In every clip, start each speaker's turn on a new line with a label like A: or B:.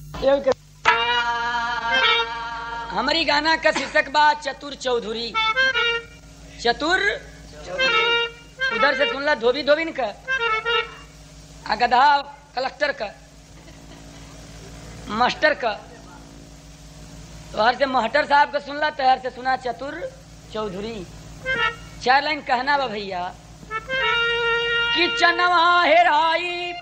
A: हमारी गाना का शीर्षक बा चतुर चौधरी। चतुर उधर से सुनला धोबी धोबिन का, गधा कलेक्टर का, मास्टर का, तो हर से महटर साहब का सुनला तो हर से सुना चतुर चौधरी। 4 लाइन कहना बा भैया कि चनवा हेराई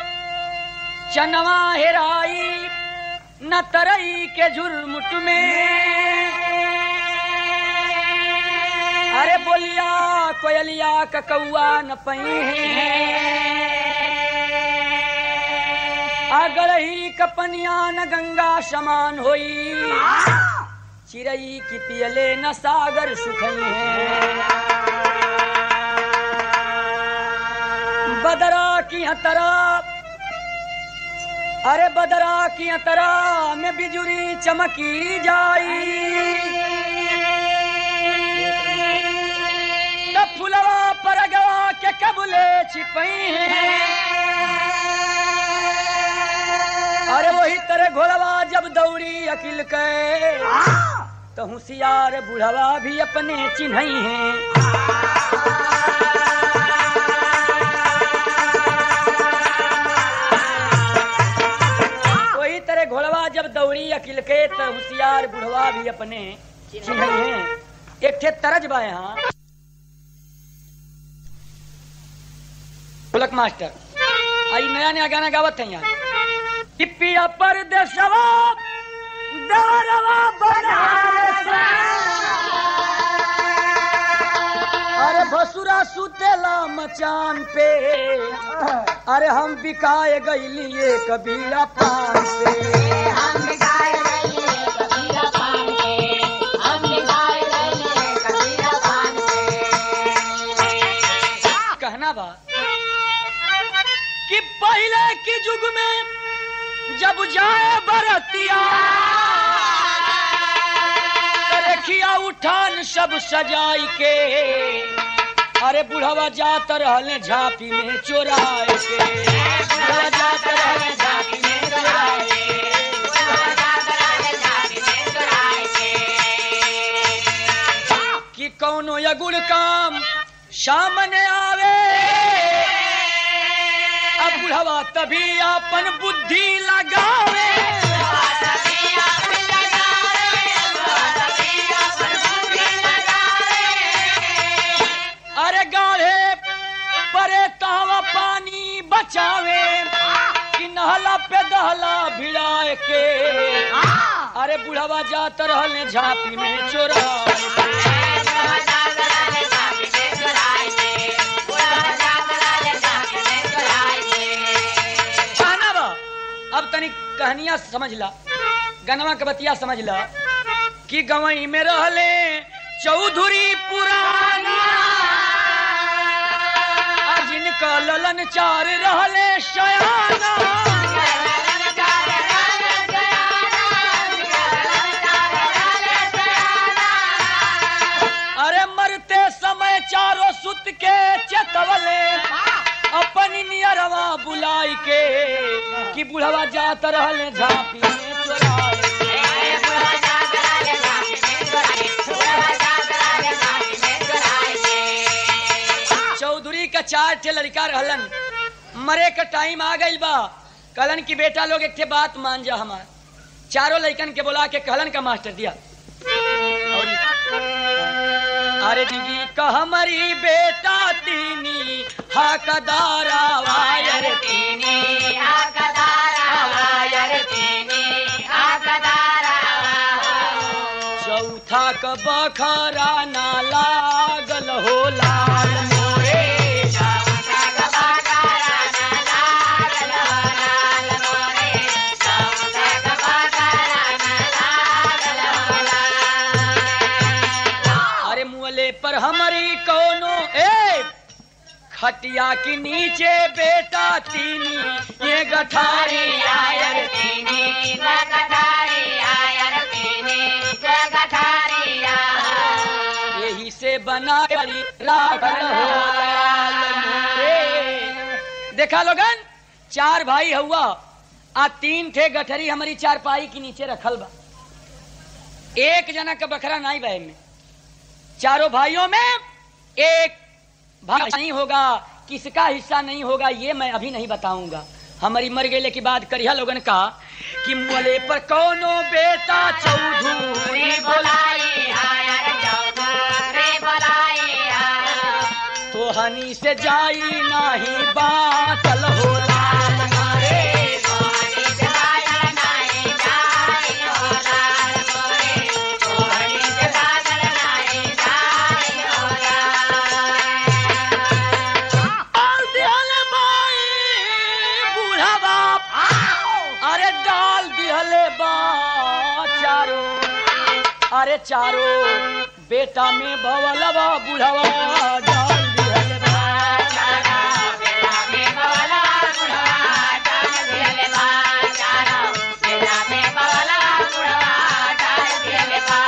A: न तरई के झुरमुट में, अरे बोलिया कोयलिया ककौआ न पई आगरही कपनिया न गंगा समान होई, चिरई की पियले न सागर सुखई है। बदरा की हतरा, अरे बदरा की हतरा में बिजुरी चमकी जाई, तब फुलवा परगवा के कबूले छिपई है। अरे वही तरह घोड़वा जब दौड़ी अकिल के, तो होशियार बुढ़वा भी अपने चिन्हई हैं। वही तरह घोड़वा जब दौड़ी अकिल के, तो होशियार बुढ़वा भी अपने चिन्हई हैं। एक ठे तरज बा यहाँ पुलक मास्टर आई नया नया गाना गावत है यहाँ कि पिया परदेसवा दरवा बनारसा, अरे भसुरा सुतेला मचान पे, अरे हम बिकाए गईलिए कबीरा पान पे, हम बिकाए गईलिए कबीरा पान पे, हम बिकाए गईलिए कबीरा पान पे। कहना बा कि पहले की जुग में जब जाए बरतिया, रखिया उठान सब सजाई के, अरे बुढ़वा जात रहले झांपी में चोराए के, बुढ़वा जात रहले झांपी में चोराए के, बुढ़वा जात रहले झांपी में चोराए के। कि कौनो यगुड़ काम सामने आवे, अब बुढ़वा तभी अपन बुद्धि लगावे, अरे गाढ़े परे तहवा पानी बचावे, कि नहला पे दहला भिड़ाए के, अरे बुढ़वा जात रहले झांपी में चोराए के। अब तनिक कहानियां समझ ला, गनवा के बतिया समझ ला कि गवई में रहले चौधरी पुराना, जिनका ललन चार रहले शयाना, अरे मरते समय चारों सुत के चतवले, अपनी नियरवा बुलाई के, कि बुढ़वा जात रहले झांपी में चोराए के, बुढ़वा जात रहले झांपी में चोराए के, बुढ़वा जात रहले झांपी में चोराए के। चौधरी का 4 ठे लड़का रहलन, मरे का टाइम आ गइल बा, कहलन कि बेटा लोग एक ठे बात मान जा हमार। चारों लड़कन के बुला के कहलन का मास्टर दिया, अरे दीदी का हमारी बेटा तीनी हाकदारा वायर तीनी, हाकदारा वायर तीनी, हाकदारा, चौथा का बखरा ना लागल हो लाल मोरे, चौथा का बखरा ना लागल हो लाल मोरे, चौथा का बखरा ना लागल हो लाल। अरे मुअले पर हमारी कोनो खटिया के नीचे बेटा तीनी, ये गठारी आयर तीनी, गठारी आयर तीनी, गठारी आयर, यही से बना राखल हो लाल मोरे। देखा लोगन 4 भाई हुआ, आ 3 ठे गठरी हमारी चारपाई के नीचे रखल बा। एक जना का बकरा नहीं बहे में, चारों भाइयों में एक भाग नहीं होगा, किसका हिस्सा नहीं होगा ये मैं अभी नहीं बताऊंगा। हमारी मर गए के बाद करिया लोगन का कि मुले पर कौनो बेटा चौधरी तो हनी से जाई नहीं बातल होला। अरे चारों बेटा में बवलवा बुढ़वा डाल दिहले बा। बेटा में बवलवा बुढ़वा डाल दिहले बा। बेटा में बवलवा बुढ़वा डाल दिहले बा।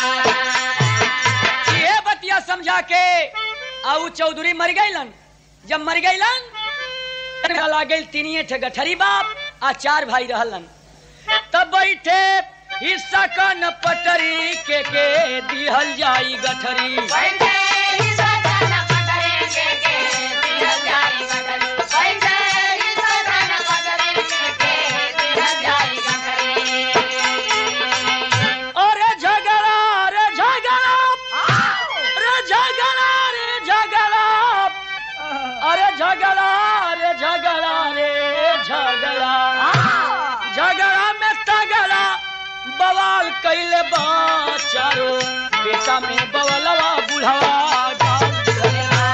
A: ये बतिया समझा के आउ चौधरी मर गईलन। जब मर गईलन लागल 3 ठे गठरी बाप आ 4 भाई रहलन। तब बैठे हिस्सा का न पटरी के दिहल जाई गठरी। अरे झगड़ा रे झगड़ा, रे झगड़ा रे झगड़ा, अरे झगड़ा रे झगड़ा रे झगड़ा, झगड़ा में तगड़ा बवाल कैले बा। चारों बेटा में बवलवा बुढ़वा डाल दिहले बा।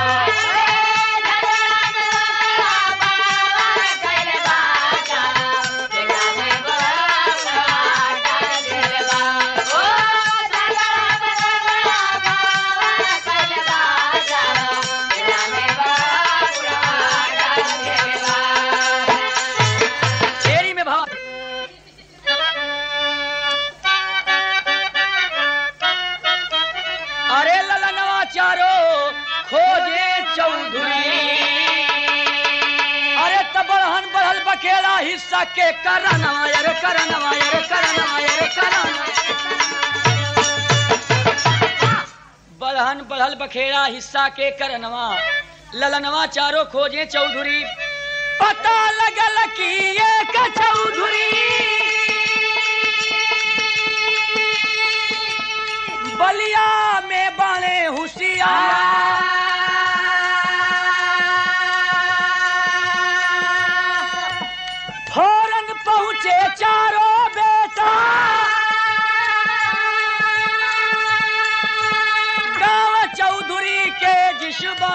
A: बखेड़ा हिस्सा के करनवा रे करनवा रे करनवा रे करनवा। बढ़न बढ़ल बखेड़ा हिस्सा के करनवा, ललनवा चारों खोजे चौधरी। पता लगल कि एक चौधरी बलिया में बाणे होशियार। फौरन पहुंचे चारों बेटा गाँव चौधरी के जिशबा।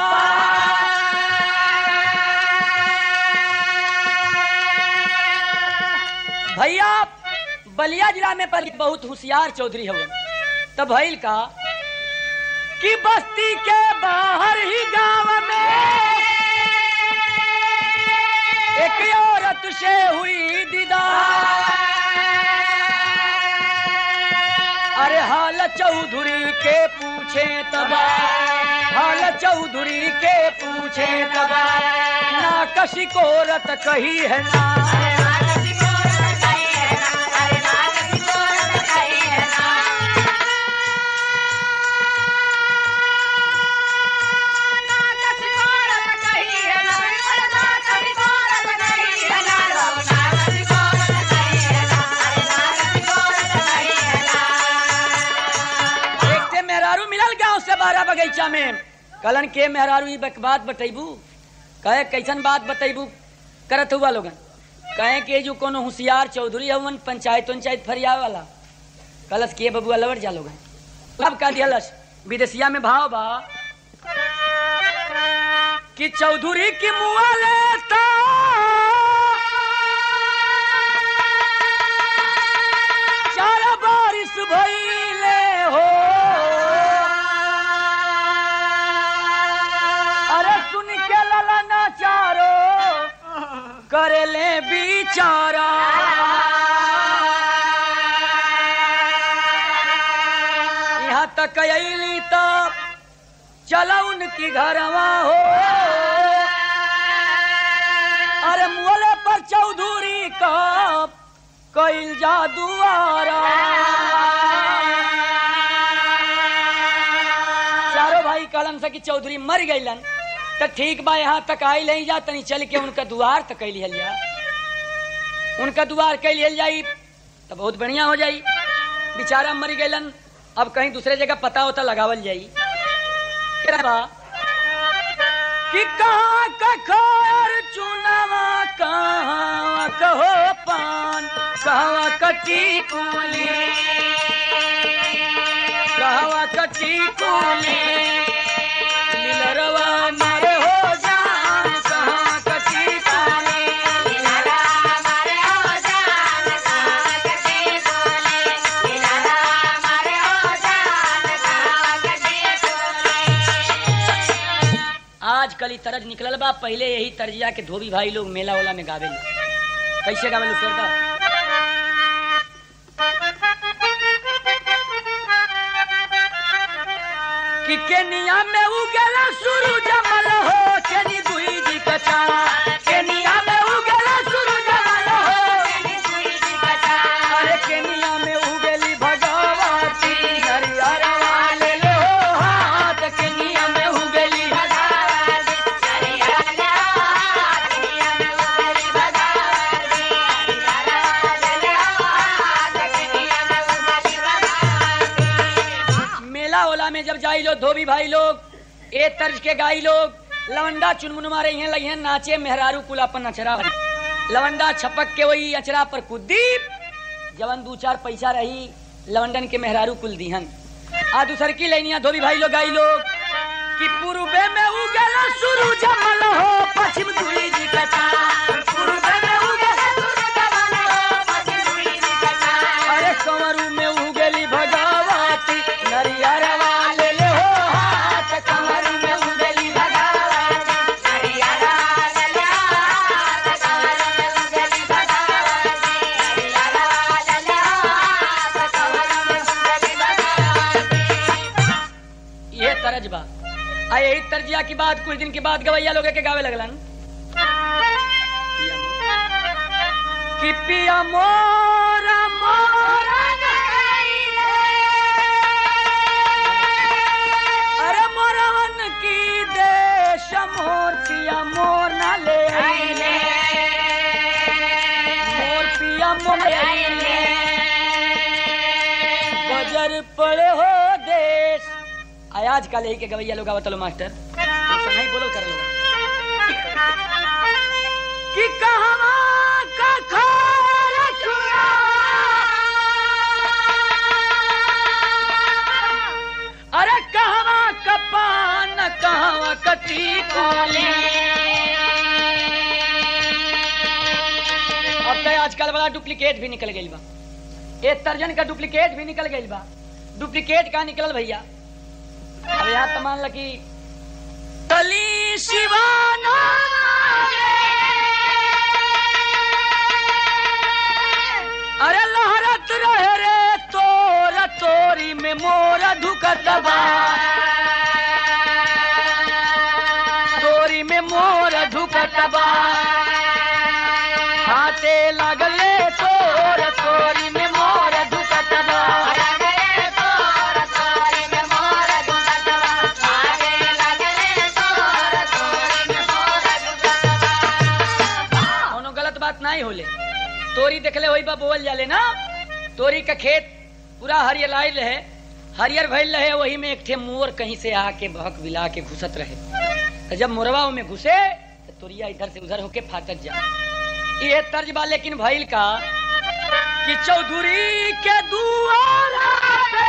A: भैया बलिया जिला में पर बहुत होशियार चौधरी है। तब भइल का कि बस्ती के बाहर ही गांव में एक औरत से हुई दीदार। अरे हाल चौधरी के पूछे तबा, हाल चौधरी के पूछे तबा, ना कसी को औरत कही है ना। बगीचा में कलन के मेहरारू ई बात बतैबू। कहे कैसन बात बतैबू करत हुआ लोगन। कहे के जो कोनो होशियार चौधरी हवन पंचायत फरिया वाला। कलश के बबुआ लवर जा लोगन। अब का दियलस विदेशिया में भाव बा कि चौधरी की मुआ लेता चार बारिश भइले हो। करेले बिचारा यहाँ तक अली तब चला उनकी घरवा हो। अरे मोले पर चौधरी का कइल जादुआरा। चारों भाई कहलन से कि चौधरी मर गइलन तो ठीक बा, यहाँ तक आई नहीं जा, तनी चल के उनका दुआर तक कैल जा, उनका दुआर कैल जाई तो बहुत बढ़िया हो जाई। बेचारा मर गइलन, अब कहीं दूसरे जगह पता होता लगावल जाई कि कहाँ का खर चुनावा, कहाँ कहो पान, कहाँ कटी कुली, कहाँ कटी कुली, लीलरवा मारे हो जान, कहाँ कटी कुली, लीलरवा मारे हो जान, कहाँ कटी कुली, लीलरवा मारे हो जान, कहाँ कटी कुली। आजकल ही तरज निकलल बा, पहले यही तर्जिया के धोबी भाई लोग मेला वाला में गावे। कैसे गावे लोग सरदार? कि केनिया में उगेला सूरज जमल हो, केनी दुई जी कचा, केनिया में उगेला सूरज जमल हो, केनी दुई जी कचा, अरे केनिया में उगेली भगवती, नरियरवा ले ले हो हाथ, केनिया में उगेली भगवती, नरियरवा केनिया में उगेली भगवती, नरियरवा ले ले हो हाथ, केनिया में उगेली भगवती। मेला ओला में जब जाई लो धोबी भाई लोग, ए तर्ज के गाई लोग, लवंडा चुनमुन मारे हैं लगे नाचे, मेहरारू कुला पर नचरा, लवंडा छपक के वही अचरा पर कुदीप, जवन दू चार पैसा रही लवंडन के मेहरारू कुल दीहन। आ दूसर की लेनिया धोबी भाई लोग गाई लोग कि पूर्वे में उगेला सूरज जमल हो, पश्चिम दुई जी कचा, पूर्वे में उगेला सूरज जमल हो, पश्चिम दुई जी कचा, अरे कंवरू में उगेली भगवती, नरियरवा ले ले हो हाथ, कंवरू में उगेली भगवती, नरियरवा ले ले हो हाथ, कंवरू में उगेली भगवती, नरियरवा ले ले हो हाथ, कंवरू में उगेली भगवती। ये तरज बा। आ यही तर्जिया की बात कुछ दिन के बाद गवैया लोग के गावे लगलन कि पिया मोरा मोरा नगैले, अरे मोरवन की देश मोर पिया मोर न ले आइले, मोर पिया मोर आइले, बजर पड़े हो देश। आजकल यही के गवैया लोग आवत लो मास्टर, नहीं बोलो कर लो कि कहवा का खार चुरा, अरे कहवा का पान, कहवा कटी कोली। अब तो आजकल बड़ा डुप्लीकेट भी निकल गई बा, एक तर्जन का डुप्लीकेट भी निकल गई बा। डुप्लीकेट का निकल भैया, अब यहाँ तो मान ला कि तली शिवाना, अरे लहरत रहे रे तोरा तोरी में मोरा धुकत बा, तोरी में मोरा धुकत बा, हाथे लगले तोरा तोरी में मोरा धुकत बा, नहीं होले। तोरी देखले वही बा बोल जाले ना, तोरी का खेत पूरा हरियर आयल है, हरियर भइल रहे, वही में एक ठे मोर कहीं से आके बहक बिला के घुसत रहे, तो जब मोरवा में घुसे तो तोरिया इधर से उधर होके फाटत जा। ये तर्ज बा लेकिन भइल का कि चौधरी के दुआरा पे,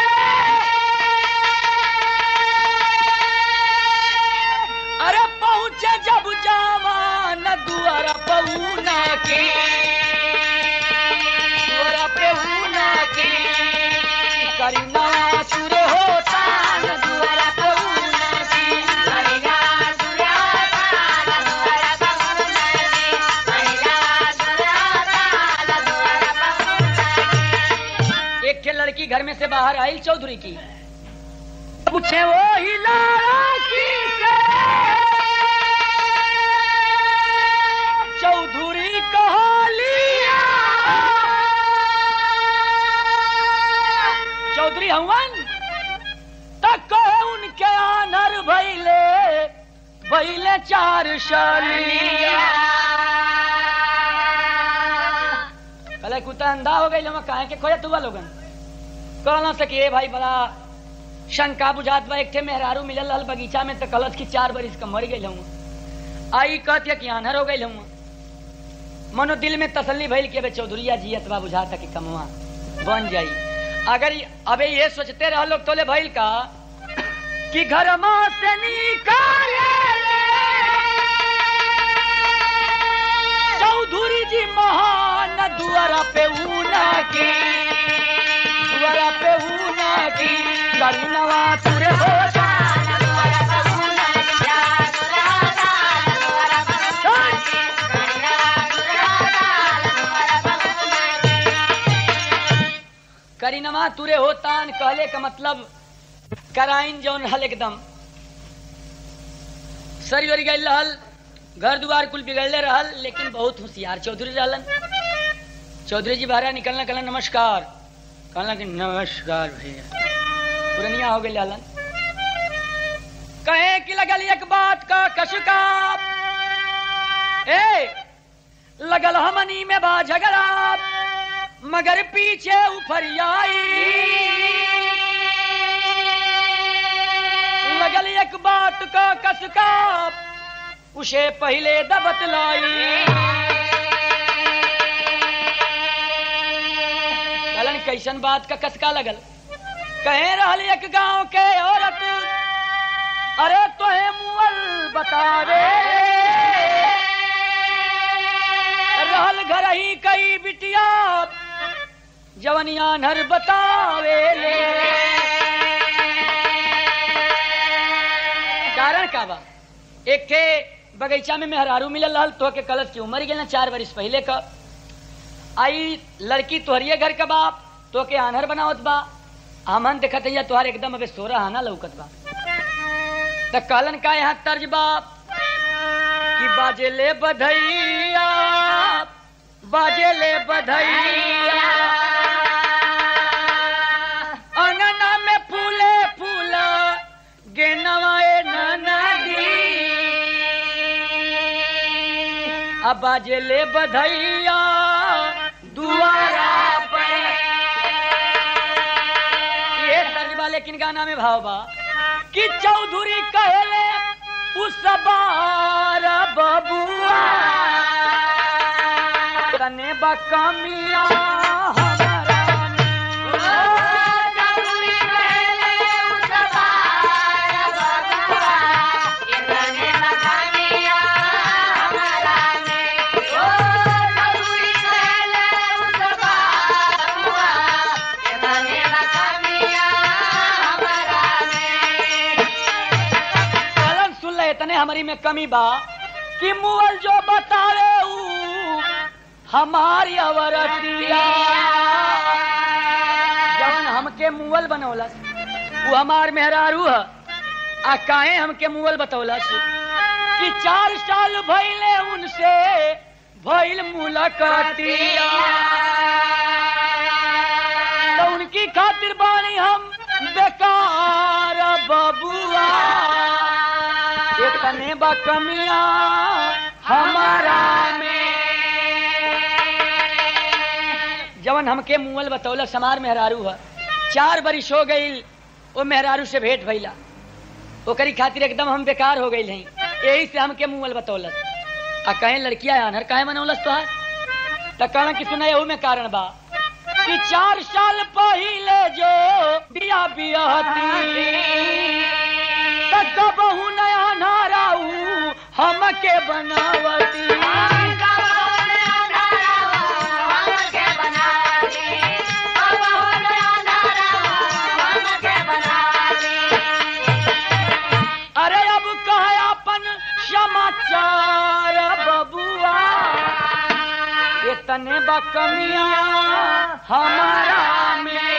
A: अरे पहुंचे जब जवान दुआरा पहुना के, दुआरा पहुना के, करीना सुर होता दुआरा पहुना के, करीना सुर होता दुआरा पहुना के, करीना सुर होता दुआरा पहुना के। एक के लड़की घर में से बाहर आई चौधरी की, पूछे वो ही लड़की से, चौधरी कहलिया चौधरी हवन तक उनके आनर भैले 4 शलिया। कहले कुत्ता अंधा हो गई काहे के खोया तुआ लोगन कहना सके भाई बड़ा शंका बुझात बा। एक ठे मेहरारू मिलल रहल बगीचा में तो कलश की 4 बरिस का मर गई हूँ। आई कहती कि आनर हो गई हूँ। मनो दिल में तसल्ली भइल के चौधरीया जियत बा बुझाता कि कमवा बन जाई। अगर अबे ये सोचते रह लोग तोले भइल का कि घर मां से निकाले चौधरी जी महान दुआरा पे ऊना की करुणवा तुरे हो करीनमा तुरे होतान कहले का मतलब कराइन जौन हल एकदम सरी वरी गई रहल घर दुआर कुल बिगड़ले रहल लेकिन बहुत होशियार चौधरी रहलन। चौधरी जी बाहर निकलना कहलन नमस्कार कहला कि नमस्कार भैया पुरनिया हो गई रहलन। कहे कि लगल एक बात का कशका लगल हमनी में बा झगड़ा मगर पीछे उफरियाई लगल एक बात का कसका उसे पहले दबत लाई। कहलन कैसन बात का कसका लगल कहे रहल एक गांव के औरत अरे तोहे मुअल बतावे रहल घर ही कई बिटिया जवनिया नर बतावे ले। कारण का बा एक थे बगीचा में मेहरारू मिलल रहल तो के कलश की उम्र गेल 4 बरिस पहले का आई लड़की तोहरिए घर का बाप तो के आनहर बनावत बा हमन देखत है तोहार एकदम अबे 16 आना लौकत बा। त कहलन का यहाँ तर्ज बाप कि बाजे ले बधैया अंगना में फूले फूला गेनवाए नदी अब बाजे ले बधैया दुआरा पे। ये तर्जबा लेकिन गाना में भाव बा कि चौधरी कहले उस बार बबुआ तने बकमिया हमारी में कमी बा कि मुअल जो बतावे हमारी अवरतिया जवन हमके मुअल बनौलस वो हमार मेहरारू है आ काहे हमके मुअल बतौलस कि 4 साल भइले उनसे भइल मुलाकातिया तो उनकी खातिर बानी हम बेकार बबुआ तने बकमिया हमारा में जवन हमके मुअल बतौला समार मेहरारू है 4 बरिस हो गई वो मेहरारू से भेंट भइला ओकरी खातिर एकदम हम बेकार हो गई हैं यही से हमके मुअल बतौलस आ कहे लड़किया आनहर काहे मनौलस तोहार त कहना कि सुना यहू में कारण बा कि 4 साल पहले जो बिया बियाहती बहु नया नाराऊ हमके बनावती अरे अब कहे अपन समाचार बबुआ इतने बकमिया हमारा में।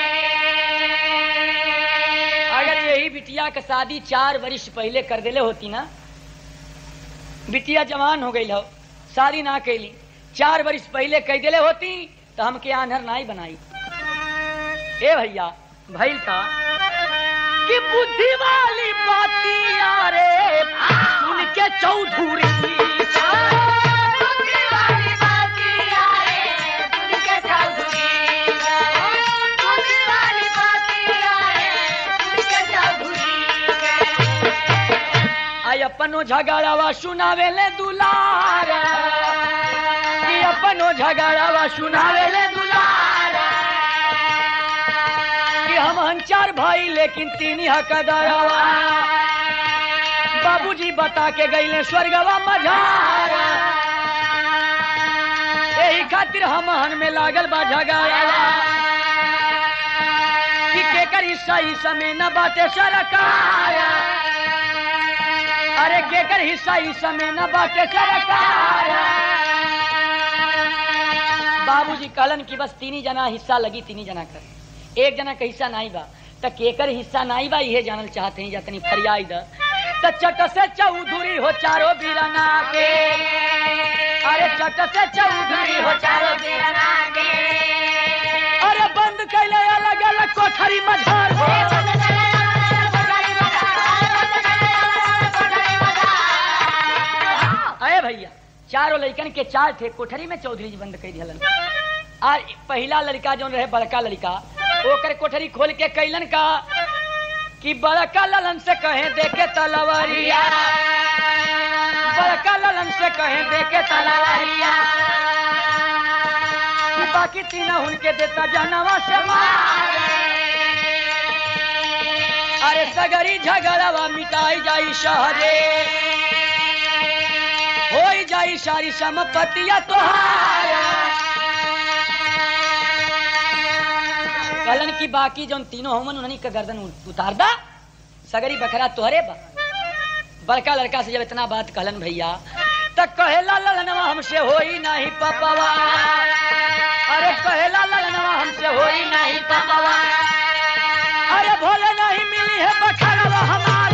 A: अगर यही बिटिया का शादी 4 वर्ष पहले कर देले होती ना बिटिया जवान हो गई हो शादी ना कैली 4 वर्ष पहले कह देले होती तो हमके आन्हर ना ही बनाई। ए भैया भइल का कि बुद्धि वाली बातिया रे सुन के चौधरी अपनो झगड़ावा सुनावेले दुलार कि अपनो झगड़ावा सुनावेले दुलार कि हम चार भाई लेकिन तीन ही हकदारवा बाबूजी बता के गईले स्वर्गवा मझार यही खातिर हमहन में लागल बा झगड़ावा कि केकर हिस्सा ही समय न बाटे सरकार अरे केकर हिस्सा इस समय न बाटे सरकार बाबूजी कहलन कि बस तीन ही जना हिस्सा लगी तीन ही जना कर एक जना का हिस्सा नहीं बा त केकर हिस्सा नहीं बा ये जानल चाहते हैं जतनी फरियाद त चट से चौधरी हो चारों बीराना के अरे चट से चौधरी हो चारों बीराना के अरे बंद कैले अलग अलग कोठरी मझार हो भैया चारों लड़कन के चार थे कोठरी में चौधरी जी बंद कर दिलन और पहला लड़का जो रहे बड़का लड़का ओकर कोठरी खोल के कैलन का कि बड़का ललन से कहे देखे तलवारिया बड़का ललन से कहे देखे तलवारिया बाकी तीनों उनके देता जानवा से मारे अरे सगरी झगड़ावा मिटाई जाई शहरे हो जाई सारी संपत्तियां तोहार कलन की बाकी जो तीनों होमन उन्हीं का गर्दन उतार दा सगरी बकरा तोहरे बा बड़का लड़का से जब इतना बात कहलन भैया तक कहेला ललनवा हमसे होई नहीं पपवा अरे कहेला ललनवा हमसे होई नहीं पपवा अरे भोले नहीं मिली है बकरा हमार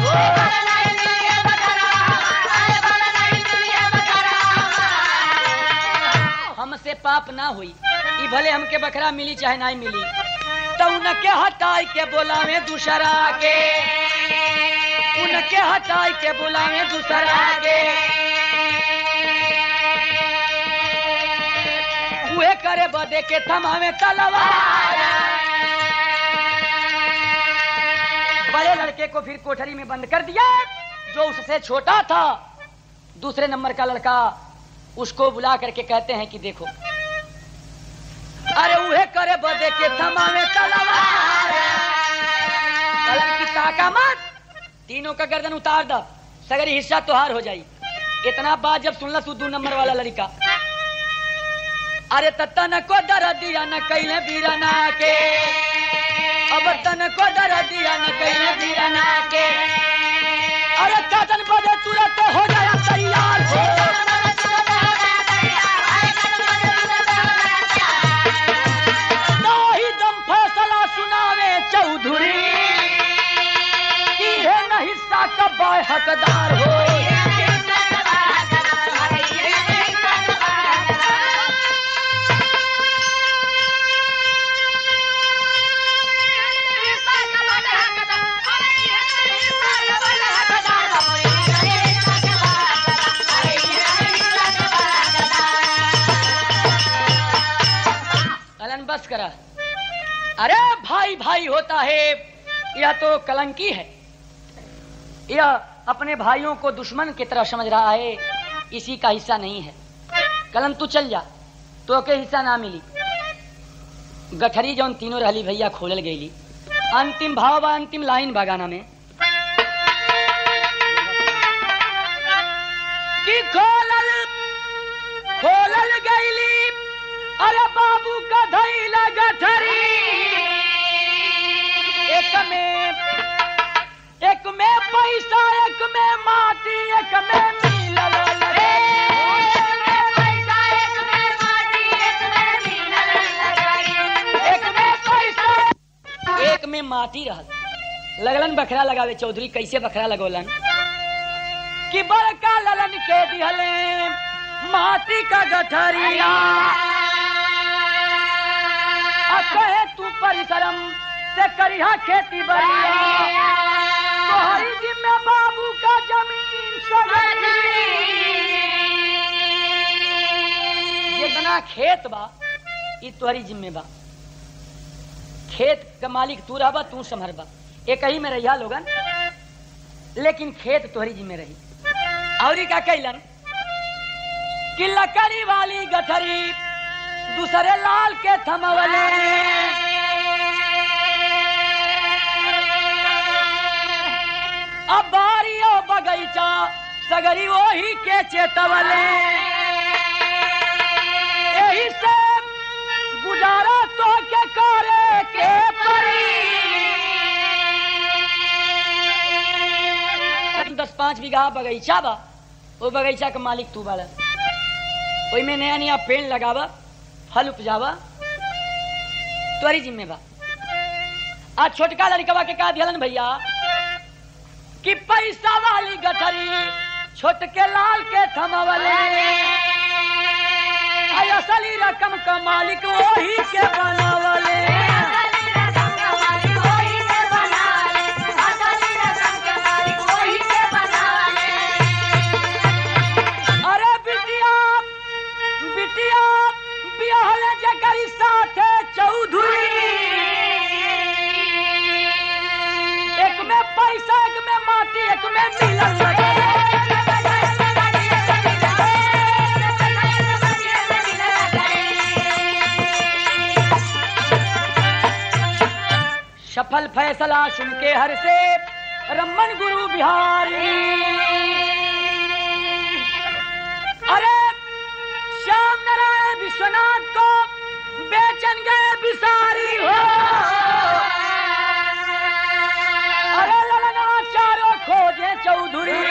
A: हमसे पाप ना हुई ई भले हमके बकरा मिली चाहे नहीं मिली तो उनके हटाई के बोलावे दूसरा के उनके हटाई के बोलावे दूसरा के उहे करे बदे के थमावे तलवार बड़े लड़के को फिर कोठरी में बंद कर दिया जो उससे छोटा था दूसरे नंबर का लड़का उसको बुला करके कहते हैं कि देखो अरे उहे करे बदे के थमावे तलवार कलम की ताका मत तीनों का गर्दन उतार दा सगरी हिस्सा तोहार हो जाई इतना बात जब सुनला तू 2 नंबर वाला लड़का अरे तन को डर दिया न कैले बीराना के अब तन को डर दिया न कैले बीराना के अरे कदन बदे तुरंत हो जाया तैयार हो चौधरी है न हिस्सा कब हकदार हो कलन बस करा अरे भाई भाई होता है यह तो कलंकी है यह अपने भाइयों को दुश्मन की तरह समझ रहा है इसी का हिस्सा नहीं है कलन तू चल जा तो के हिस्सा ना मिली गठरी जो तीनों रहली भैया खोलल गईली अंतिम भाव बा अंतिम लाइन बागाना में कि खोलल गईली अरे बाबू का धैला गठरी एक में पैसा एक में माटी एक में मिलल रे एक में पैसा एक में माटी रहल लगलन बखरा लगावे चौधरी कैसे बखरा लगोलन कि बड़का ललन के दिहले माटी का गठरिया कहे तू परिश्रम से करिहा खेती बलिया तोहरी जिम्मे बाबू का जमीन सगरी जितना खेत बा ई तोहरी जिम्मे बा खेत का मालिक तू रहबा तू संभरबा एक ही में रहिया लोगन लेकिन खेत तोहरी जिम्मे रही और का कैलन कि लकड़ी वाली गठरी दूसरे लाल के थमवले अब बारियो बगीचा सगरी वही के चेतवले यही से गुजारा तो के करे के परी 10-5 बीघा बगीचा बा वो बगीचा का मालिक तू बाला ओई में नया नया पेड़ लगावा फल उपजावा तोरी जिम्मे बा आज छोटका लड़कवा के का दिलन भैया कि पैसा वाली गठरी छोटके लाल के थमवले असली रकम का मालिक वही के बनावले अरे बिटिया बिटिया बियाहले जकरी साथे चौधरी एक में पैसा एक में माटी एक में मिलन लगे सफल फैसला सुन के हर से रमन गुरु बिहारी अरे श्याम नारायण विश्वनाथ को बेचन गए बिसारी हो अरे ललना चारों खोजे चौधरी